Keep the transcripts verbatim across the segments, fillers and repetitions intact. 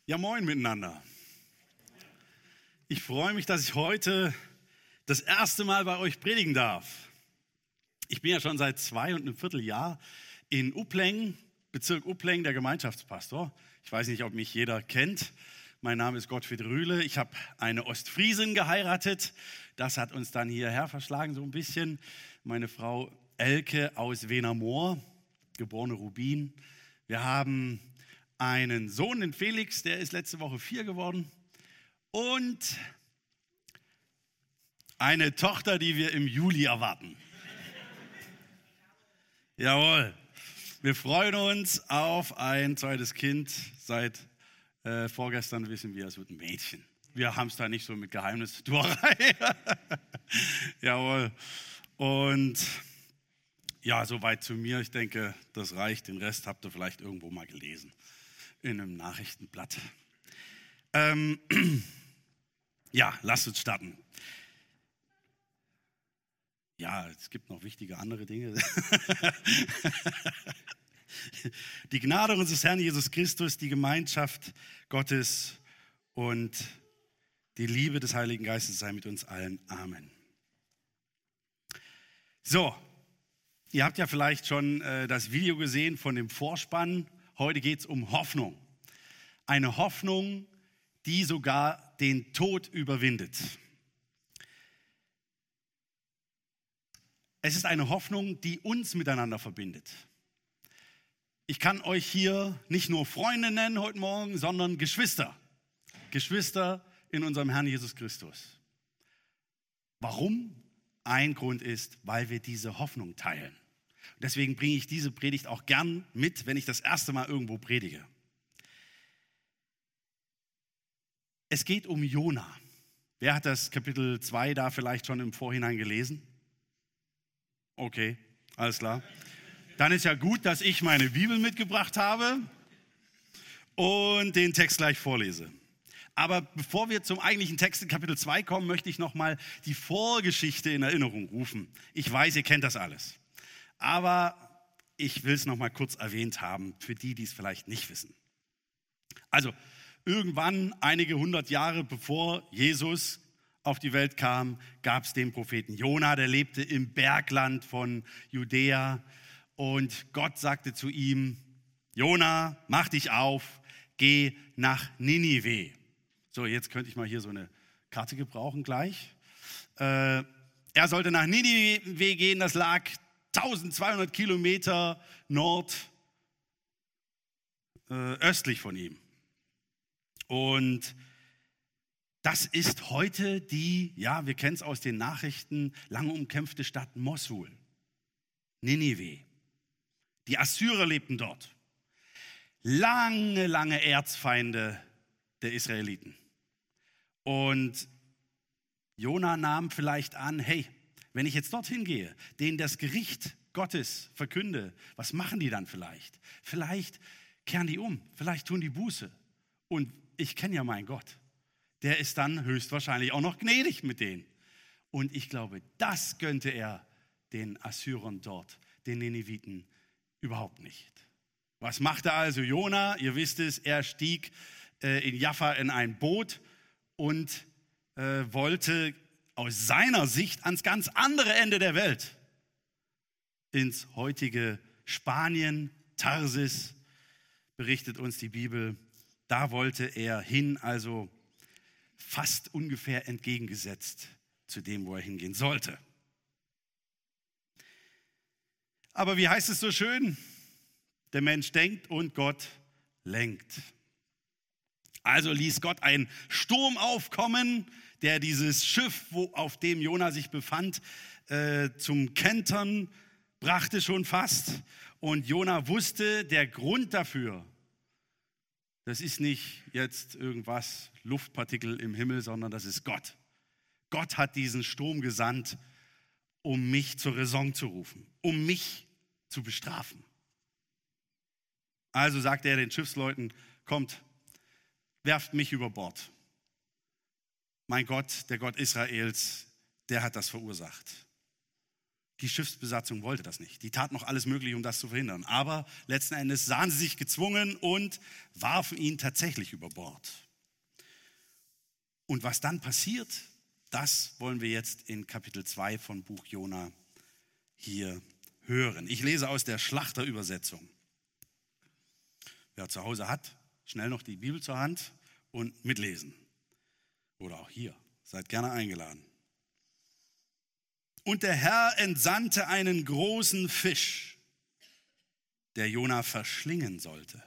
Ja, moin miteinander. Ich freue mich, dass ich heute das erste Mal bei euch predigen darf. Ich bin ja schon seit zwei und einem Vierteljahr in Uplengen, Bezirk Uplengen, der Gemeinschaftspastor. Ich weiß nicht, ob mich jeder kennt. Mein Name ist Gottfried Rühle. Ich habe eine Ostfriesin geheiratet. Das hat uns dann hierher verschlagen so ein bisschen. Meine Frau Elke aus Wehnermoor, geborene Rubin. Wir haben einen Sohn, den Felix, der ist letzte Woche vier geworden. Und eine Tochter, die wir im Juli erwarten. Jawohl. Wir freuen uns auf ein zweites Kind. Seit äh, vorgestern wissen wir, es wird ein Mädchen. Wir haben es da nicht so mit Geheimnistuerei. Jawohl. Und ja, soweit zu mir. Ich denke, das reicht. Den Rest habt ihr vielleicht irgendwo mal gelesen. In einem Nachrichtenblatt. Ähm, ja, lasst uns starten. Ja, es gibt noch wichtige andere Dinge. Die Gnade unseres Herrn Jesus Christus, die Gemeinschaft Gottes und die Liebe des Heiligen Geistes sei mit uns allen. Amen. So, ihr habt ja vielleicht schon äh, das Video gesehen von dem Vorspann. Heute geht es um Hoffnung. Eine Hoffnung, die sogar den Tod überwindet. Es ist eine Hoffnung, die uns miteinander verbindet. Ich kann euch hier nicht nur Freunde nennen heute Morgen, sondern Geschwister. Geschwister in unserem Herrn Jesus Christus. Warum? Ein Grund ist, weil wir diese Hoffnung teilen. Deswegen bringe ich diese Predigt auch gern mit, wenn ich das erste Mal irgendwo predige. Es geht um Jona. Wer hat das Kapitel zwei da vielleicht schon im Vorhinein gelesen? Okay, alles klar. Dann ist ja gut, dass ich meine Bibel mitgebracht habe und den Text gleich vorlese. Aber bevor wir zum eigentlichen Text in Kapitel zwei kommen, möchte ich nochmal die Vorgeschichte in Erinnerung rufen. Ich weiß, ihr kennt das alles. Aber ich will es noch mal kurz erwähnt haben, für die, die es vielleicht nicht wissen. Also irgendwann, einige hundert Jahre bevor Jesus auf die Welt kam, gab es den Propheten Jona, der lebte im Bergland von Judäa. Und Gott sagte zu ihm, Jona, mach dich auf, geh nach Ninive. So, jetzt könnte ich mal hier so eine Karte gebrauchen gleich. Äh, er sollte nach Ninive gehen, das lag eintausendzweihundert Kilometer nord äh, östlich von ihm. Und das ist heute die, ja, wir kennen es aus den Nachrichten, lange umkämpfte Stadt Mosul, Ninive. Die Assyrer lebten dort. Lange, lange Erzfeinde der Israeliten. Und Jona nahm vielleicht an, hey, wenn ich jetzt dorthin gehe, denen das Gericht Gottes verkünde, was machen die dann vielleicht? Vielleicht kehren die um, vielleicht tun die Buße. Und ich kenne ja meinen Gott. Der ist dann höchstwahrscheinlich auch noch gnädig mit denen. Und ich glaube, das gönnte er den Assyrern dort, den Nineviten, überhaupt nicht. Was machte also Jona? Ihr wisst es, er stieg äh, in Jaffa in ein Boot und äh, wollte aus seiner Sicht ans ganz andere Ende der Welt, ins heutige Spanien, Tarsis, berichtet uns die Bibel. Da wollte er hin, also fast ungefähr entgegengesetzt zu dem, wo er hingehen sollte. Aber wie heißt es so schön? Der Mensch denkt und Gott lenkt. Also ließ Gott einen Sturm aufkommen, der dieses Schiff, wo, auf dem Jona sich befand, äh, zum Kentern brachte schon fast. Und Jona wusste, der Grund dafür, das ist nicht jetzt irgendwas, Luftpartikel im Himmel, sondern das ist Gott. Gott hat diesen Sturm gesandt, um mich zur Raison zu rufen, um mich zu bestrafen. Also sagte er den Schiffsleuten, kommt, werft mich über Bord. Mein Gott, der Gott Israels, der hat das verursacht. Die Schiffsbesatzung wollte das nicht. Die tat noch alles Mögliche, um das zu verhindern. Aber letzten Endes sahen sie sich gezwungen und warfen ihn tatsächlich über Bord. Und was dann passiert, das wollen wir jetzt in Kapitel zwei von Buch Jona hier hören. Ich lese aus der Schlachterübersetzung. Wer zu Hause hat, schnell noch die Bibel zur Hand und mitlesen. Oder auch hier, seid gerne eingeladen. Und der Herr entsandte einen großen Fisch, der Jona verschlingen sollte.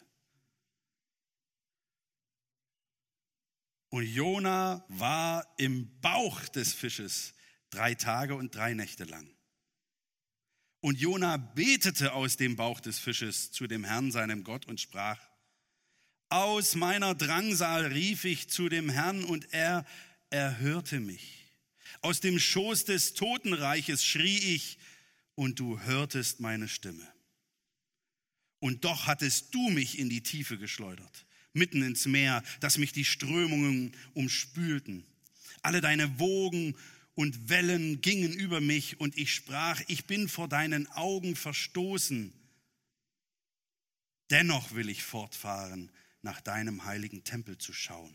Und Jona war im Bauch des Fisches drei Tage und drei Nächte lang. Und Jona betete aus dem Bauch des Fisches zu dem Herrn, seinem Gott, und sprach: Aus meiner Drangsal rief ich zu dem Herrn, und er erhörte mich. Aus dem Schoß des Totenreiches schrie ich, und du hörtest meine Stimme. Und doch hattest du mich in die Tiefe geschleudert, mitten ins Meer, dass mich die Strömungen umspülten. Alle deine Wogen und Wellen gingen über mich, und ich sprach: Ich bin vor deinen Augen verstoßen. Dennoch will ich fortfahren, nach deinem heiligen Tempel zu schauen.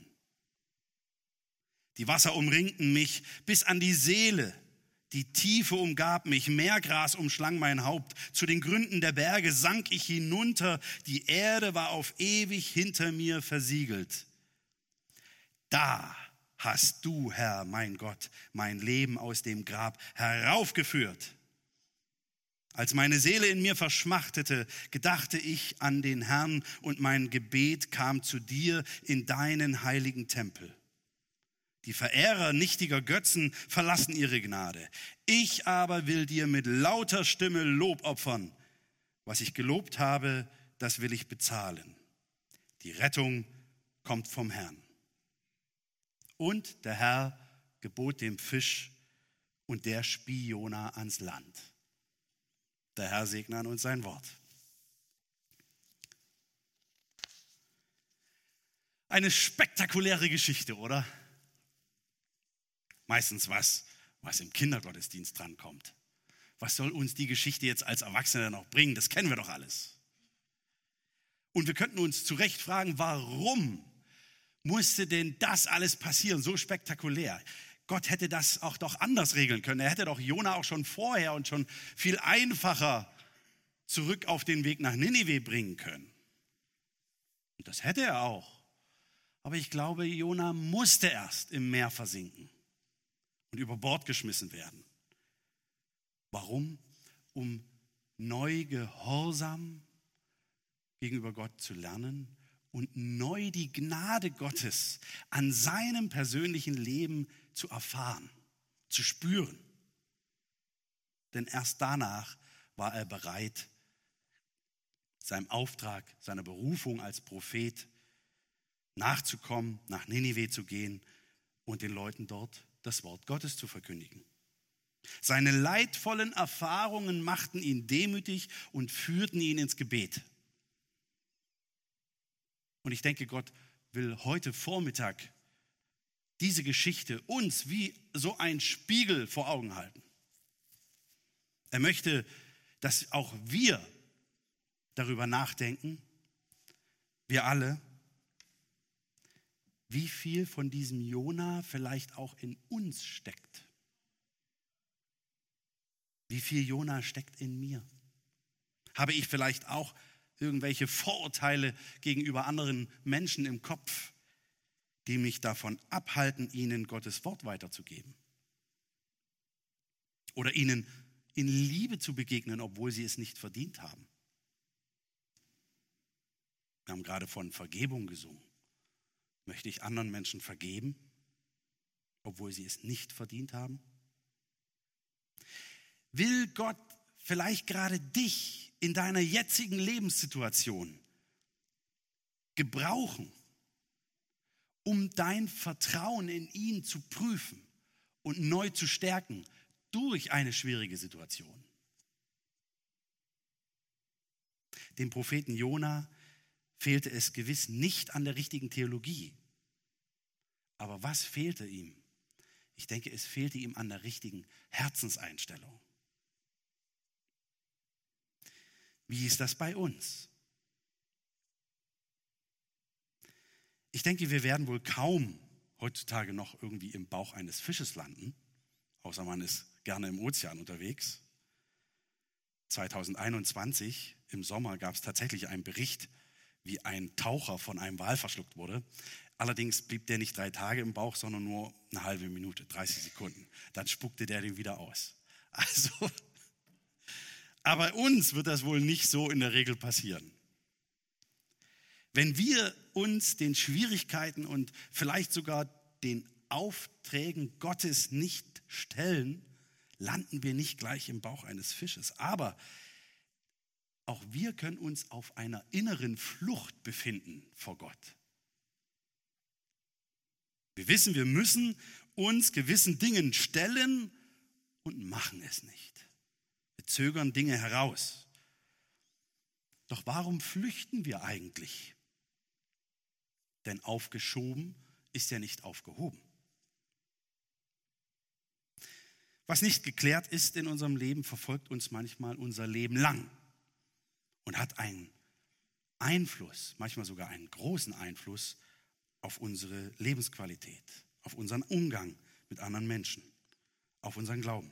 Die Wasser umringten mich bis an die Seele. Die Tiefe umgab mich, Meergras umschlang mein Haupt. Zu den Gründen der Berge sank ich hinunter. Die Erde war auf ewig hinter mir versiegelt. Da hast du, Herr, mein Gott, mein Leben aus dem Grab heraufgeführt. Als meine Seele in mir verschmachtete, gedachte ich an den Herrn, und mein Gebet kam zu dir in deinen heiligen Tempel. Die Verehrer nichtiger Götzen verlassen ihre Gnade. Ich aber will dir mit lauter Stimme Lob opfern. Was ich gelobt habe, das will ich bezahlen. Die Rettung kommt vom Herrn. Und der Herr gebot dem Fisch, und der spie Jona ans Land. Der Herr segne an uns sein Wort. Eine spektakuläre Geschichte, oder? Meistens was, was im Kindergottesdienst drankommt. Was soll uns die Geschichte jetzt als Erwachsene noch bringen? Das kennen wir doch alles. Und wir könnten uns zu Recht fragen, warum musste denn das alles passieren, so spektakulär? Gott hätte das auch doch anders regeln können. Er hätte doch Jona auch schon vorher und schon viel einfacher zurück auf den Weg nach Ninive bringen können. Und das hätte er auch. Aber ich glaube, Jona musste erst im Meer versinken und über Bord geschmissen werden. Warum? Um neu gehorsam gegenüber Gott zu lernen und neu die Gnade Gottes an seinem persönlichen Leben zu erfahren, zu spüren. Denn erst danach war er bereit, seinem Auftrag, seiner Berufung als Prophet nachzukommen, nach Ninive zu gehen und den Leuten dort das Wort Gottes zu verkündigen. Seine leidvollen Erfahrungen machten ihn demütig und führten ihn ins Gebet. Und ich denke, Gott will heute Vormittag diese Geschichte uns wie so ein Spiegel vor Augen halten. Er möchte, dass auch wir darüber nachdenken, wir alle, wie viel von diesem Jona vielleicht auch in uns steckt. Wie viel Jona steckt in mir? Habe ich vielleicht auch irgendwelche Vorurteile gegenüber anderen Menschen im Kopf, die mich davon abhalten, ihnen Gottes Wort weiterzugeben? Oder ihnen in Liebe zu begegnen, obwohl sie es nicht verdient haben? Wir haben gerade von Vergebung gesungen. Möchte ich anderen Menschen vergeben, obwohl sie es nicht verdient haben? Will Gott vielleicht gerade dich in deiner jetzigen Lebenssituation gebrauchen, um dein Vertrauen in ihn zu prüfen und neu zu stärken durch eine schwierige Situation? Dem Propheten Jona fehlte es gewiss nicht an der richtigen Theologie. Aber was fehlte ihm? Ich denke, es fehlte ihm an der richtigen Herzenseinstellung. Wie ist das bei uns? Ich denke, wir werden wohl kaum heutzutage noch irgendwie im Bauch eines Fisches landen, außer man ist gerne im Ozean unterwegs. zweitausendeinundzwanzig im Sommer gab es tatsächlich einen Bericht, wie ein Taucher von einem Wal verschluckt wurde. Allerdings blieb der nicht drei Tage im Bauch, sondern nur eine halbe Minute, dreißig Sekunden. Dann spuckte der den wieder aus. Also, aber uns wird das wohl nicht so in der Regel passieren. Wenn wir uns den Schwierigkeiten und vielleicht sogar den Aufträgen Gottes nicht stellen, landen wir nicht gleich im Bauch eines Fisches. Aber auch wir können uns auf einer inneren Flucht befinden vor Gott. Wir wissen, wir müssen uns gewissen Dingen stellen und machen es nicht. Wir zögern Dinge heraus. Doch warum flüchten wir eigentlich? Denn aufgeschoben ist ja nicht aufgehoben. Was nicht geklärt ist in unserem Leben, verfolgt uns manchmal unser Leben lang und hat einen Einfluss, manchmal sogar einen großen Einfluss auf unsere Lebensqualität, auf unseren Umgang mit anderen Menschen, auf unseren Glauben.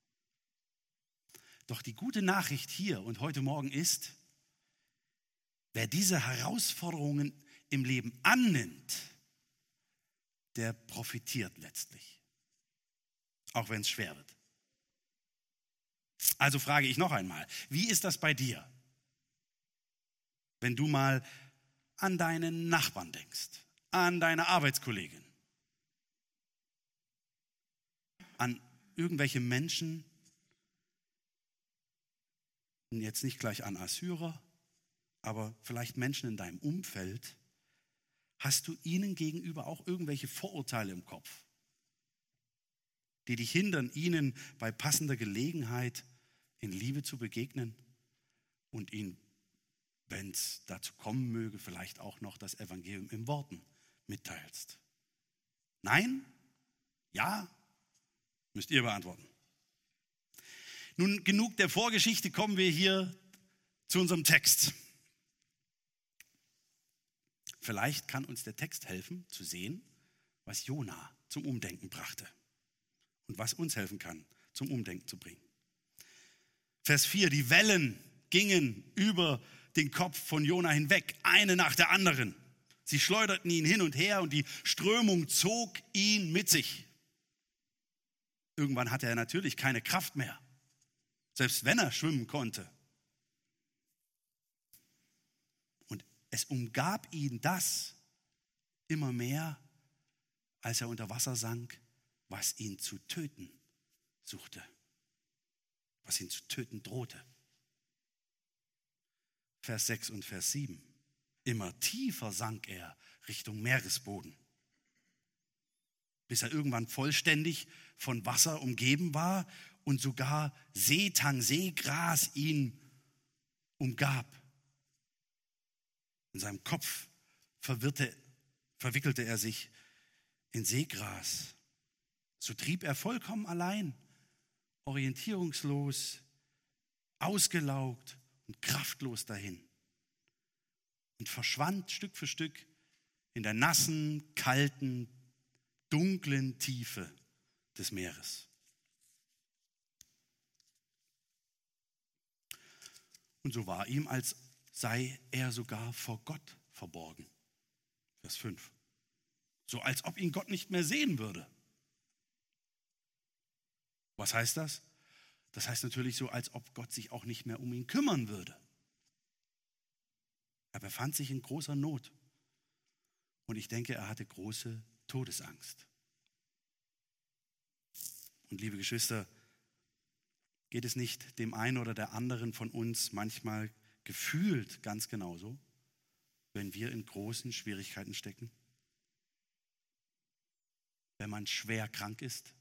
Doch die gute Nachricht hier und heute Morgen ist, wer diese Herausforderungen im Leben annimmt, der profitiert letztlich, auch wenn es schwer wird. Also frage ich noch einmal, wie ist das bei dir, wenn du mal an deinen Nachbarn denkst, an deine Arbeitskollegin, an irgendwelche Menschen, jetzt nicht gleich an Assyrer, aber vielleicht Menschen in deinem Umfeld, hast du ihnen gegenüber auch irgendwelche Vorurteile im Kopf, die dich hindern, ihnen bei passender Gelegenheit in Liebe zu begegnen und ihnen, wenn es dazu kommen möge, vielleicht auch noch das Evangelium in Worten mitteilst? Nein? Ja? Müsst ihr beantworten. Nun, genug der Vorgeschichte, kommen wir hier zu unserem Text. Vielleicht kann uns der Text helfen, zu sehen, was Jona zum Umdenken brachte und was uns helfen kann, zum Umdenken zu bringen. Vers vier, die Wellen gingen über den Kopf von Jona hinweg, eine nach der anderen. Sie schleuderten ihn hin und her und die Strömung zog ihn mit sich. Irgendwann hatte er natürlich keine Kraft mehr, selbst wenn er schwimmen konnte. Und es umgab ihn das immer mehr, als er unter Wasser sank, was ihn zu töten suchte, was ihn zu töten drohte. Vers sechs und Vers sieben. Immer tiefer sank er Richtung Meeresboden, bis er irgendwann vollständig von Wasser umgeben war und sogar Seetang, Seegras ihn umgab. In seinem Kopf verwirrte, verwickelte er sich in Seegras. So trieb er vollkommen allein, orientierungslos, ausgelaugt und kraftlos dahin und verschwand Stück für Stück in der nassen, kalten, dunklen Tiefe des Meeres. Und so war ihm, als sei er sogar vor Gott verborgen. Vers fünf. So als ob ihn Gott nicht mehr sehen würde. Was heißt das? Das heißt natürlich so, als ob Gott sich auch nicht mehr um ihn kümmern würde. Er befand sich in großer Not. Und ich denke, er hatte große Todesangst. Und liebe Geschwister, geht es nicht dem einen oder der anderen von uns manchmal gefühlt ganz genauso, wenn wir in großen Schwierigkeiten stecken? Wenn man schwer krank ist?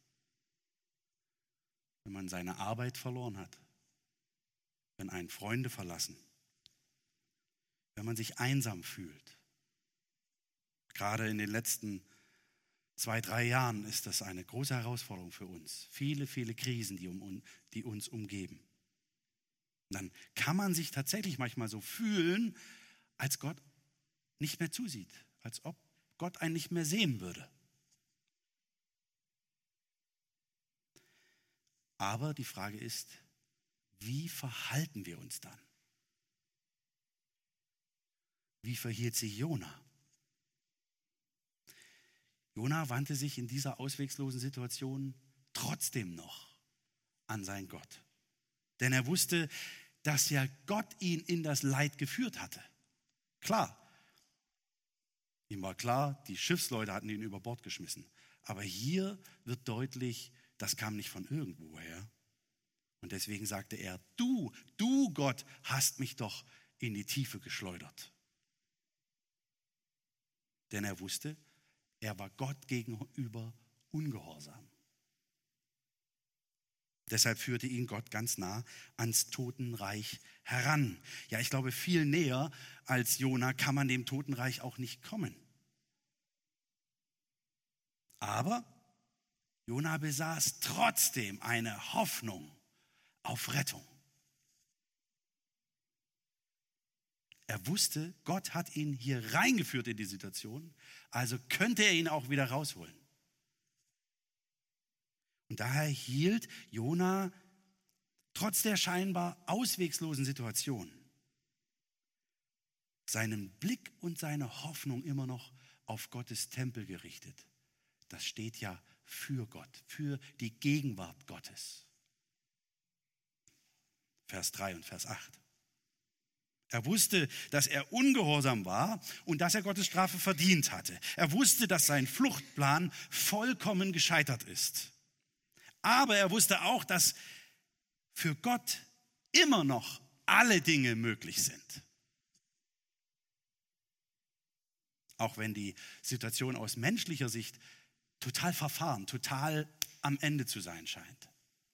Wenn man seine Arbeit verloren hat? Wenn einen Freunde verlassen? Wenn man sich einsam fühlt? Gerade in den letzten zwei, drei Jahren ist das eine große Herausforderung für uns. Viele, viele Krisen, die, um, die uns umgeben. Und dann kann man sich tatsächlich manchmal so fühlen, als Gott nicht mehr zusieht, als ob Gott einen nicht mehr sehen würde. Aber die Frage ist, wie verhalten wir uns dann? Wie verhielt sich Jona? Jona wandte sich in dieser ausweglosen Situation trotzdem noch an seinen Gott. Denn er wusste, dass ja Gott ihn in das Leid geführt hatte. Klar, ihm war klar, die Schiffsleute hatten ihn über Bord geschmissen. Aber hier wird deutlich, das kam nicht von irgendwoher. Und deswegen sagte er, du, du Gott, hast mich doch in die Tiefe geschleudert. Denn er wusste, er war Gott gegenüber ungehorsam. Deshalb führte ihn Gott ganz nah ans Totenreich heran. Ja, ich glaube, viel näher als Jona kann man dem Totenreich auch nicht kommen. Aber Jona besaß trotzdem eine Hoffnung auf Rettung. Er wusste, Gott hat ihn hier reingeführt in die Situation, also könnte er ihn auch wieder rausholen. Und daher hielt Jona trotz der scheinbar ausweglosen Situation seinen Blick und seine Hoffnung immer noch auf Gottes Tempel gerichtet. Das steht ja für Gott, für die Gegenwart Gottes. Vers drei und Vers acht. Er wusste, dass er ungehorsam war und dass er Gottes Strafe verdient hatte. Er wusste, dass sein Fluchtplan vollkommen gescheitert ist. Aber er wusste auch, dass für Gott immer noch alle Dinge möglich sind. Auch wenn die Situation aus menschlicher Sicht total verfahren, total am Ende zu sein scheint.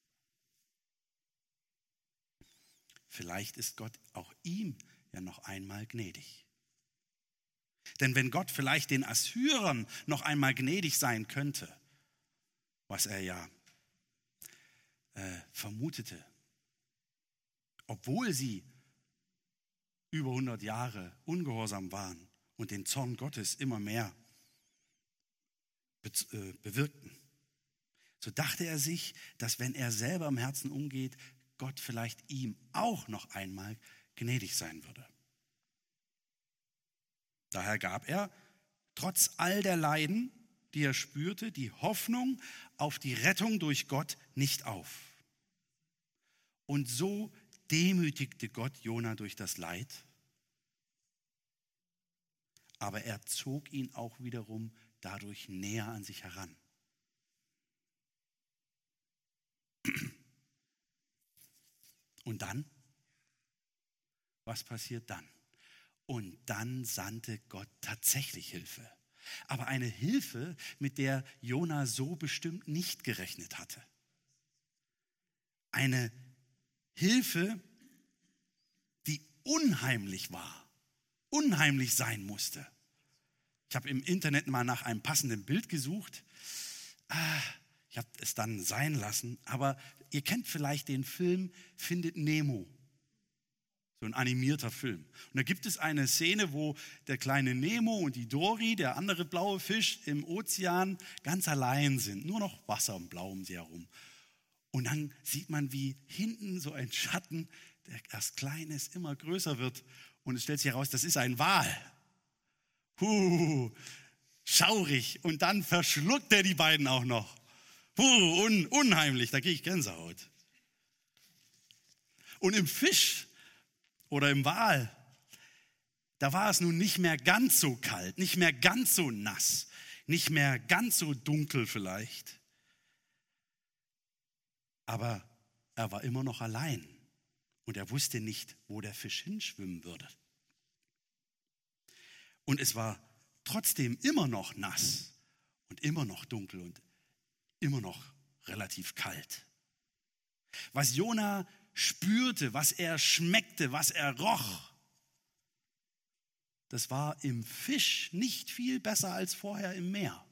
Vielleicht ist Gott auch ihm ja noch einmal gnädig. Denn wenn Gott vielleicht den Assyrern noch einmal gnädig sein könnte, was er ja äh, vermutete, obwohl sie über hundert Jahre ungehorsam waren und den Zorn Gottes immer mehr be- äh, bewirkten, so dachte er sich, dass wenn er selber im Herzen umgeht, Gott vielleicht ihm auch noch einmal gnädig sein würde. Daher gab er, trotz all der Leiden, die er spürte, die Hoffnung auf die Rettung durch Gott nicht auf. Und so demütigte Gott Jona durch das Leid, aber er zog ihn auch wiederum dadurch näher an sich heran. Und dann? Was passiert dann? Und dann sandte Gott tatsächlich Hilfe. Aber eine Hilfe, mit der Jona so bestimmt nicht gerechnet hatte. Eine Hilfe, die unheimlich war, unheimlich sein musste. Ich habe im Internet mal nach einem passenden Bild gesucht. Ich habe es dann sein lassen, aber ihr kennt vielleicht den Film Findet Nemo. So ein animierter Film. Und da gibt es eine Szene, wo der kleine Nemo und die Dory, der andere blaue Fisch, im Ozean ganz allein sind. Nur noch Wasser und Blau um sie herum. Und dann sieht man, wie hinten so ein Schatten, der erst klein ist, immer größer wird. Und es stellt sich heraus, das ist ein Wal. Huh, schaurig. Und dann verschluckt er die beiden auch noch. Huh, un, unheimlich, da kriege ich Gänsehaut. Und im Fisch oder im Wal, da war es nun nicht mehr ganz so kalt, nicht mehr ganz so nass, nicht mehr ganz so dunkel vielleicht. Aber er war immer noch allein und er wusste nicht, wo der Fisch hinschwimmen würde. Und es war trotzdem immer noch nass und immer noch dunkel und immer noch relativ kalt. Was Jona spürte, was er schmeckte, was er roch, das war im Fisch nicht viel besser als vorher im Meer,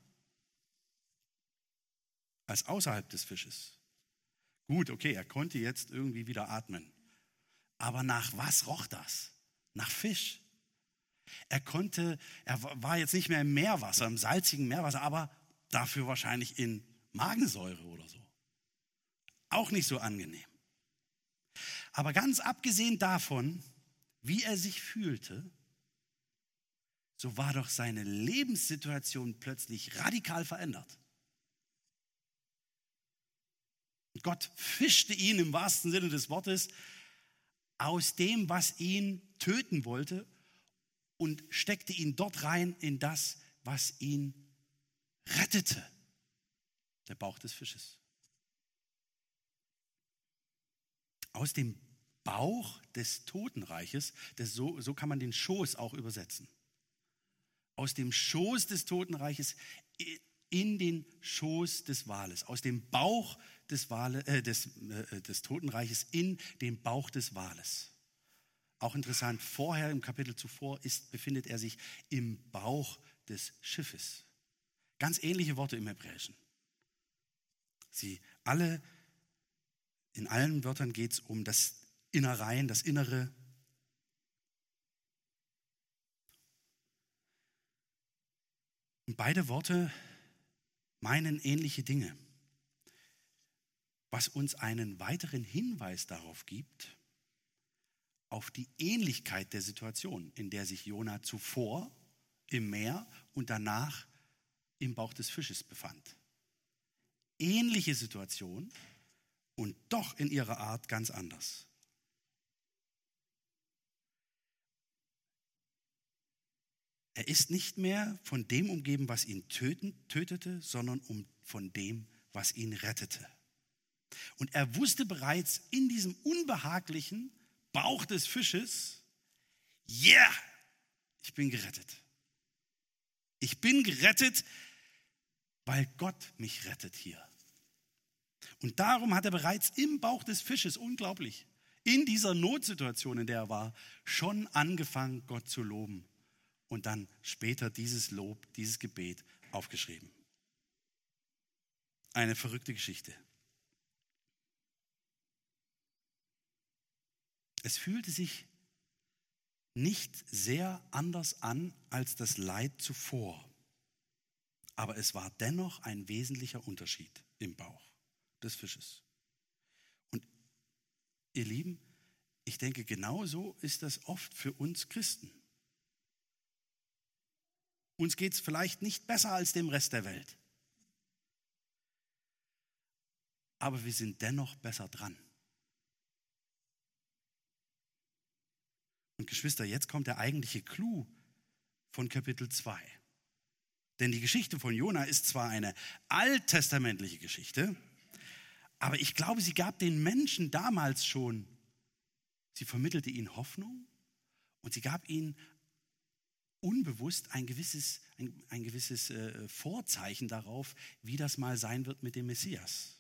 als außerhalb des Fisches. Gut, okay, er konnte jetzt irgendwie wieder atmen, Aber nach was roch das? Nach Fisch. Er konnte, er war jetzt nicht mehr im Meerwasser, im salzigen Meerwasser, aber dafür wahrscheinlich in Magensäure oder so. Auch nicht so angenehm. Aber ganz abgesehen davon, wie er sich fühlte, so war doch seine Lebenssituation plötzlich radikal verändert. Gott fischte ihn im wahrsten Sinne des Wortes aus dem, was ihn töten wollte, und steckte ihn dort rein in das, was ihn rettete. Der Bauch des Fisches. Aus dem Bauch des Totenreiches, das so, so kann man den Schoß auch übersetzen. Aus dem Schoß des Totenreiches in den Schoß des Wales. Aus dem Bauch des, Wale, äh, des, äh, des Totenreiches in den Bauch des Wales. Auch interessant, vorher im Kapitel zuvor ist, befindet er sich im Bauch des Schiffes. Ganz ähnliche Worte im Hebräischen. Sie alle, in allen Wörtern geht es um das Innereien, das Innere. Und beide Worte meinen ähnliche Dinge, was uns einen weiteren Hinweis darauf gibt, auf die Ähnlichkeit der Situation, in der sich Jona zuvor im Meer und danach im Bauch des Fisches befand. Ähnliche Situation und doch in ihrer Art ganz anders. Er ist nicht mehr von dem umgeben, was ihn töten, tötete, sondern um, von dem, was ihn rettete. Und er wusste bereits in diesem unbehaglichen Bauch des Fisches, yeah, ich bin gerettet. Ich bin gerettet, weil Gott mich rettet hier. Und darum hat er bereits im Bauch des Fisches, unglaublich, in dieser Notsituation, in der er war, schon angefangen, Gott zu loben. Und dann später dieses Lob, dieses Gebet aufgeschrieben. Eine verrückte Geschichte. Es fühlte sich nicht sehr anders an als das Leid zuvor. Aber es war dennoch ein wesentlicher Unterschied im Bauch des Fisches. Und ihr Lieben, ich denke, genauso ist das oft für uns Christen. Uns geht es vielleicht nicht besser als dem Rest der Welt. Aber wir sind dennoch besser dran. Und Geschwister, jetzt kommt der eigentliche Clou von Kapitel zwei. Denn die Geschichte von Jona ist zwar eine alttestamentliche Geschichte, aber ich glaube, sie gab den Menschen damals schon, sie vermittelte ihnen Hoffnung und sie gab ihnen unbewusst ein gewisses, ein, ein gewisses äh, Vorzeichen darauf, wie das mal sein wird mit dem Messias.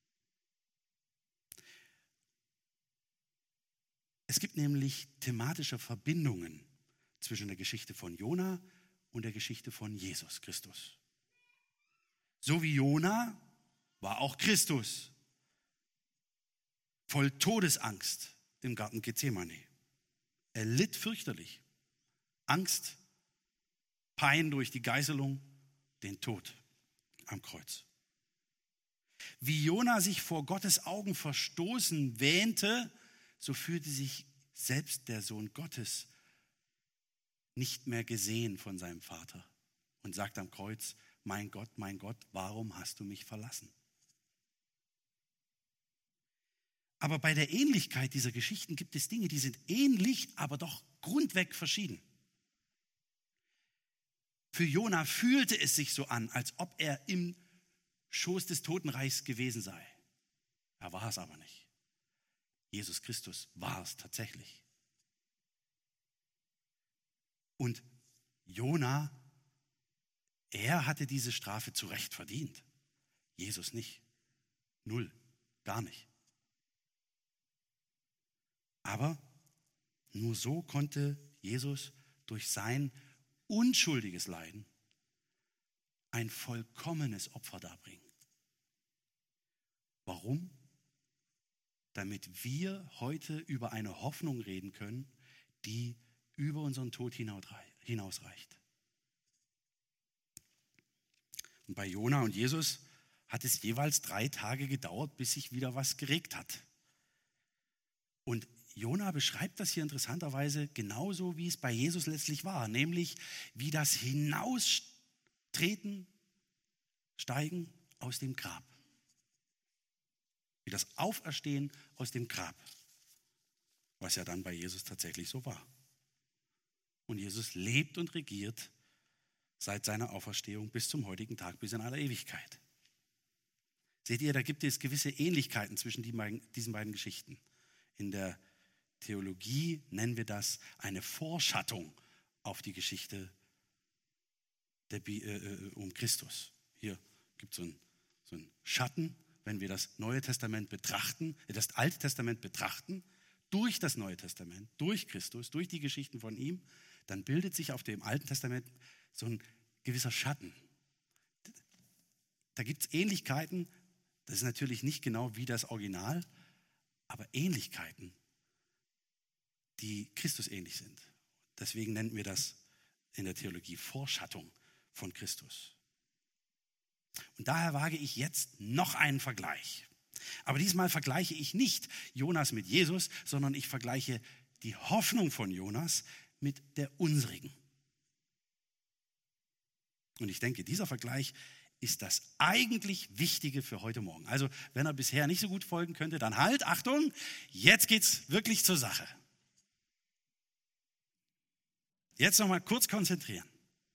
Es gibt nämlich thematische Verbindungen zwischen der Geschichte von Jona und der Geschichte von Jesus Christus. So wie Jona war auch Christus voll Todesangst im Garten Gethsemane. Er litt fürchterlich. Angst, Pein durch die Geißelung, den Tod am Kreuz. Wie Jona sich vor Gottes Augen verstoßen wähnte, so fühlte sich selbst der Sohn Gottes nicht mehr gesehen von seinem Vater und sagt am Kreuz: Mein Gott, mein Gott, warum hast du mich verlassen? Aber bei der Ähnlichkeit dieser Geschichten gibt es Dinge, die sind ähnlich, aber doch grundweg verschieden. Für Jona fühlte es sich so an, als ob er im Schoß des Totenreichs gewesen sei. Er war es aber nicht. Jesus Christus war es tatsächlich. Und Jona, er hatte diese Strafe zu Recht verdient. Jesus nicht. Null. Gar nicht. Aber nur so konnte Jesus durch sein unschuldiges Leiden ein vollkommenes Opfer darbringen. Warum? damit wir heute über eine Hoffnung reden können, die über unseren Tod hinausreicht. Und bei Jona und Jesus hat es jeweils drei Tage gedauert, bis sich wieder was geregt hat. Und Jona beschreibt das hier interessanterweise genauso, wie es bei Jesus letztlich war, nämlich wie das Hinaustreten, Steigen aus dem Grab. Wie das Auferstehen aus dem Grab, was ja dann bei Jesus tatsächlich so war. Und Jesus lebt und regiert seit seiner Auferstehung bis zum heutigen Tag, bis in aller Ewigkeit. Seht ihr, da gibt es gewisse Ähnlichkeiten zwischen diesen beiden Geschichten. In der Theologie nennen wir das eine Vorschattung auf die Geschichte der, äh, um Christus. Hier gibt es so, ein, so einen Schatten, wenn wir das Neue Testament betrachten, das Alte Testament betrachten, durch das Neue Testament, durch Christus, durch die Geschichten von ihm, dann bildet sich auf dem Alten Testament so ein gewisser Schatten. Da gibt es Ähnlichkeiten, das ist natürlich nicht genau wie das Original, aber Ähnlichkeiten, die Christus ähnlich sind. Deswegen nennen wir das in der Theologie Vorschattung von Christus. Und daher wage ich jetzt noch einen Vergleich. Aber diesmal vergleiche ich nicht Jonas mit Jesus, sondern ich vergleiche die Hoffnung von Jonas mit der unsrigen. Und ich denke, dieser Vergleich ist das eigentlich Wichtige für heute Morgen. Also, wenn er bisher nicht so gut folgen könnte, dann halt, Achtung, jetzt geht's wirklich zur Sache. Jetzt noch mal kurz konzentrieren.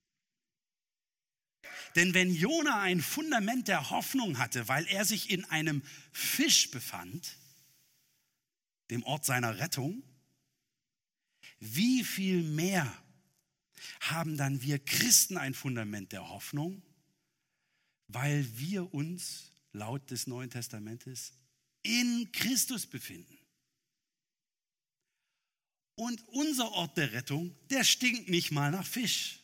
Denn wenn Jona ein Fundament der Hoffnung hatte, weil er sich in einem Fisch befand, dem Ort seiner Rettung, wie viel mehr haben dann wir Christen ein Fundament der Hoffnung, weil wir uns laut des Neuen Testamentes in Christus befinden. Und unser Ort der Rettung, der stinkt nicht mal nach Fisch.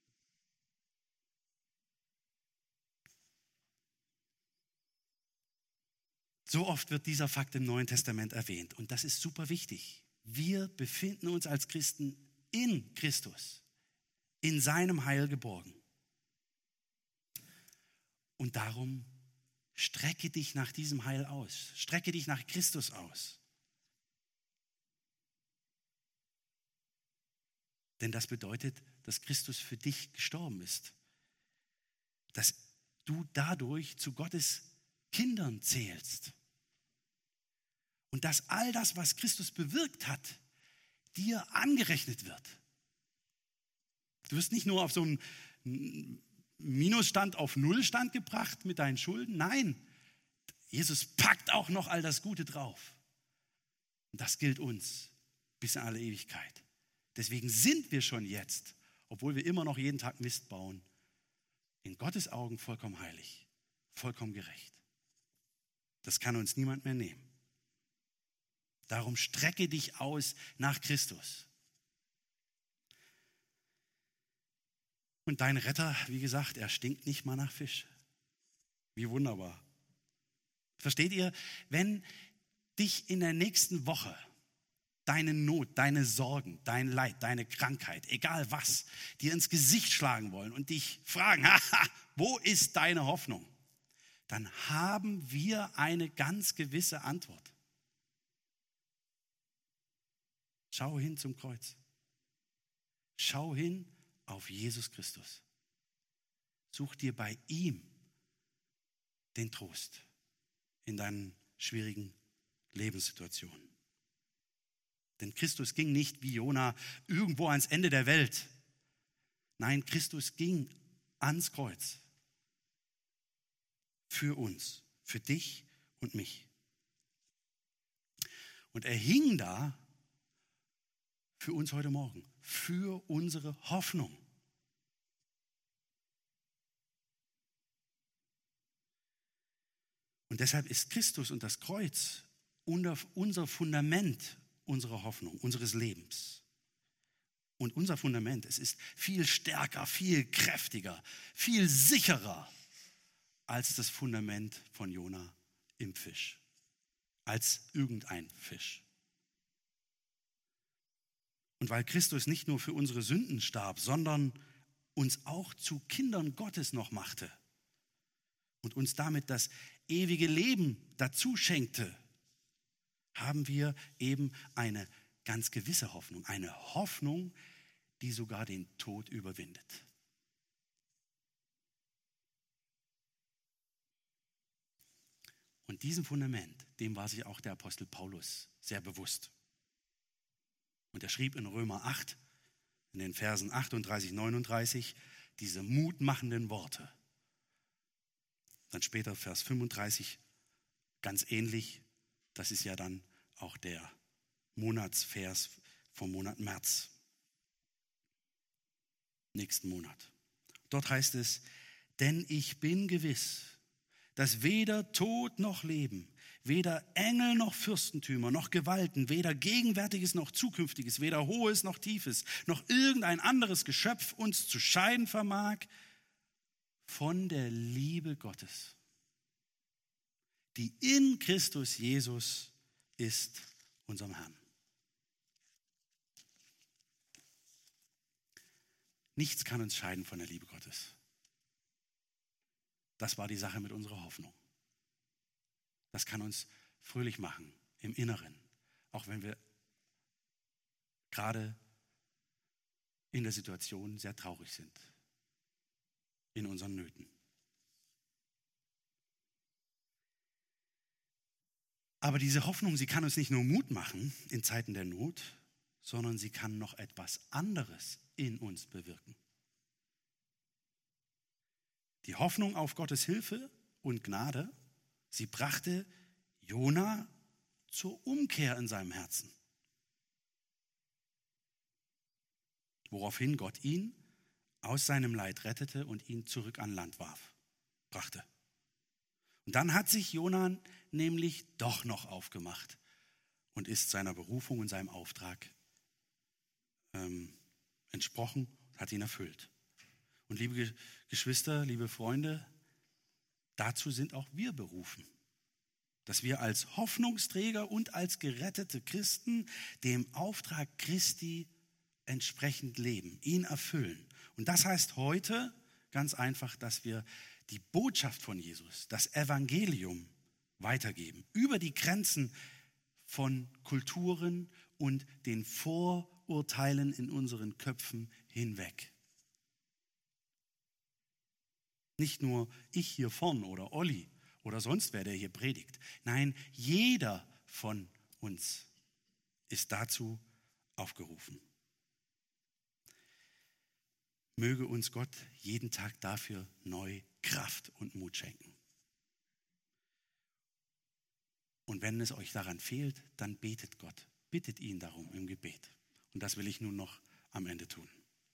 So oft wird dieser Fakt im Neuen Testament erwähnt und das ist super wichtig. Wir befinden uns als Christen in Christus, in seinem Heil geborgen. Und darum strecke dich nach diesem Heil aus, strecke dich nach Christus aus. Denn das bedeutet, dass Christus für dich gestorben ist, dass du dadurch zu Gottes Kindern zählst. Und dass all das, was Christus bewirkt hat, dir angerechnet wird. Du wirst nicht nur auf so einen Minusstand auf Nullstand gebracht mit deinen Schulden. Nein, Jesus packt auch noch all das Gute drauf. Und das gilt uns bis in alle Ewigkeit. Deswegen sind wir schon jetzt, obwohl wir immer noch jeden Tag Mist bauen, in Gottes Augen vollkommen heilig, vollkommen gerecht. Das kann uns niemand mehr nehmen. Darum strecke dich aus nach Christus. Und dein Retter, wie gesagt, er stinkt nicht mal nach Fisch. Wie wunderbar. Versteht ihr, wenn dich in der nächsten Woche deine Not, deine Sorgen, dein Leid, deine Krankheit, egal was, dir ins Gesicht schlagen wollen und dich fragen, haha, wo ist deine Hoffnung? Dann haben wir eine ganz gewisse Antwort. Schau hin zum Kreuz. Schau hin auf Jesus Christus. Such dir bei ihm den Trost in deinen schwierigen Lebenssituationen. Denn Christus ging nicht wie Jona irgendwo ans Ende der Welt. Nein, Christus ging ans Kreuz. Für uns, für dich und mich. Und er hing da für uns heute Morgen, für unsere Hoffnung. Und deshalb ist Christus und das Kreuz unser Fundament unserer Hoffnung, unseres Lebens. Und unser Fundament, es ist viel stärker, viel kräftiger, viel sicherer als das Fundament von Jona im Fisch. als irgendein Fisch. Und weil Christus nicht nur für unsere Sünden starb, sondern uns auch zu Kindern Gottes noch machte und uns damit das ewige Leben dazu schenkte, haben wir eben eine ganz gewisse Hoffnung, eine Hoffnung, die sogar den Tod überwindet. Und diesem Fundament, dem war sich auch der Apostel Paulus sehr bewusst. Und er schrieb in Römer acht, in den Versen achtunddreißig, neununddreißig, diese mutmachenden Worte. Dann später Vers fünfunddreißig, ganz ähnlich, das ist ja dann auch der Monatsvers vom Monat März. Nächsten Monat. Dort heißt es, denn ich bin gewiss, dass weder Tod noch Leben, weder Engel noch Fürstentümer noch Gewalten, weder Gegenwärtiges noch Zukünftiges, weder Hohes noch Tiefes, noch irgendein anderes Geschöpf uns zu scheiden vermag von der Liebe Gottes, die in Christus Jesus ist, unserem Herrn. Nichts kann uns scheiden von der Liebe Gottes. Das war die Sache mit unserer Hoffnung. Das kann uns fröhlich machen im Inneren, auch wenn wir gerade in der Situation sehr traurig sind, in unseren Nöten. Aber diese Hoffnung, sie kann uns nicht nur Mut machen in Zeiten der Not, sondern sie kann noch etwas anderes in uns bewirken. Die Hoffnung auf Gottes Hilfe und Gnade, sie brachte Jona zur Umkehr in seinem Herzen. Woraufhin Gott ihn aus seinem Leid rettete und ihn zurück an Land warf, brachte. Und dann hat sich Jona nämlich doch noch aufgemacht und ist seiner Berufung und seinem Auftrag ähm, entsprochen, hat ihn erfüllt. Und liebe Geschwister, liebe Freunde, dazu sind auch wir berufen, dass wir als Hoffnungsträger und als gerettete Christen dem Auftrag Christi entsprechend leben, ihn erfüllen. Und das heißt heute ganz einfach, dass wir die Botschaft von Jesus, das Evangelium weitergeben, über die Grenzen von Kulturen und den Vorurteilen in unseren Köpfen hinweg. Nicht nur ich hier vorn oder Olli oder sonst wer, der hier predigt. Nein, jeder von uns ist dazu aufgerufen. Möge uns Gott jeden Tag dafür neu Kraft und Mut schenken. Und wenn es euch daran fehlt, dann betet Gott. Bittet ihn darum im Gebet. Und das will ich nun noch am Ende tun.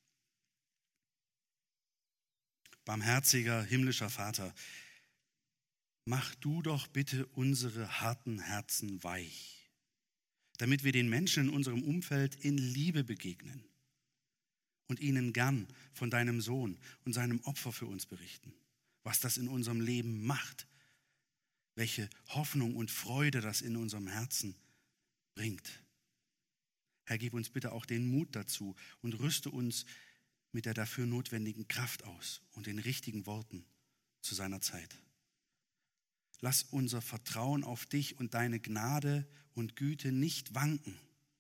Barmherziger himmlischer Vater, mach du doch bitte unsere harten Herzen weich, damit wir den Menschen in unserem Umfeld in Liebe begegnen und ihnen gern von deinem Sohn und seinem Opfer für uns berichten, was das in unserem Leben macht, welche Hoffnung und Freude das in unserem Herzen bringt. Herr, gib uns bitte auch den Mut dazu und rüste uns mit der dafür notwendigen Kraft aus und den richtigen Worten zu seiner Zeit. Lass unser Vertrauen auf dich und deine Gnade und Güte nicht wanken,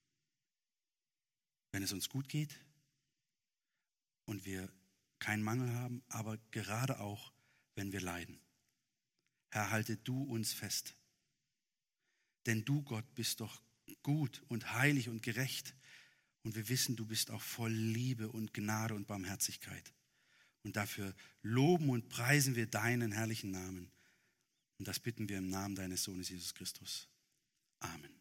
wenn es uns gut geht und wir keinen Mangel haben, aber gerade auch, wenn wir leiden. Herr, halte du uns fest, denn du, Gott, bist doch gut und heilig und gerecht. Und wir wissen, du bist auch voll Liebe und Gnade und Barmherzigkeit. Und dafür loben und preisen wir deinen herrlichen Namen. Und das bitten wir im Namen deines Sohnes Jesus Christus. Amen.